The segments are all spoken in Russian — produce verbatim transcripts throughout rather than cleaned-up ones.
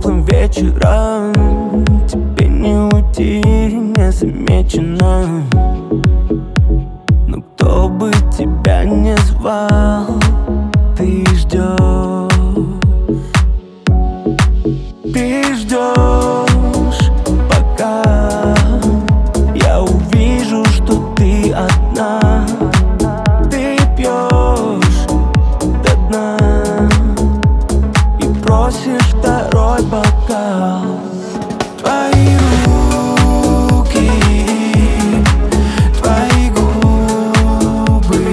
теплым вечером тебе не уйти незамеченно. Но кто бы тебя не звал, ты ждешь. Ты ждешь, пока я увижу, что ты одна. Ты пьешь до дна и просишь второй бокал. Твои руки, твои губы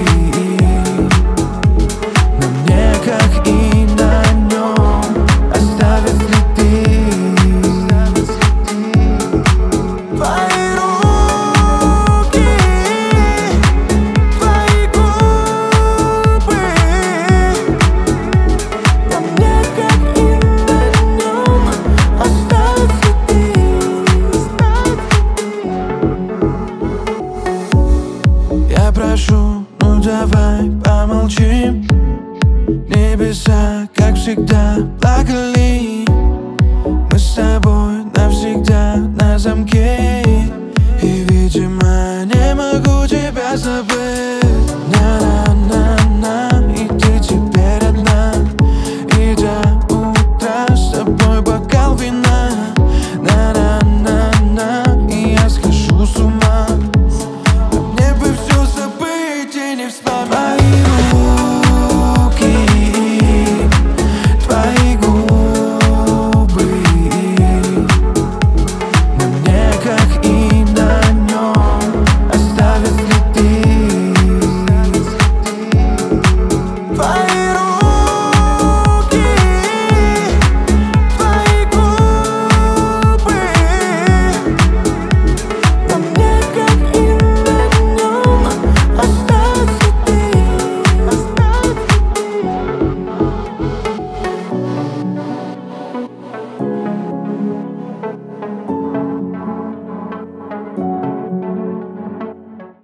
на мне, как и на нем, оставят следы. Твои руки, твои губы на мне, как и на нем, оставят следы. Я прошу, ну давай помолчим. Небеса, как всегда, плакали. Мы с тобой навсегда на замке.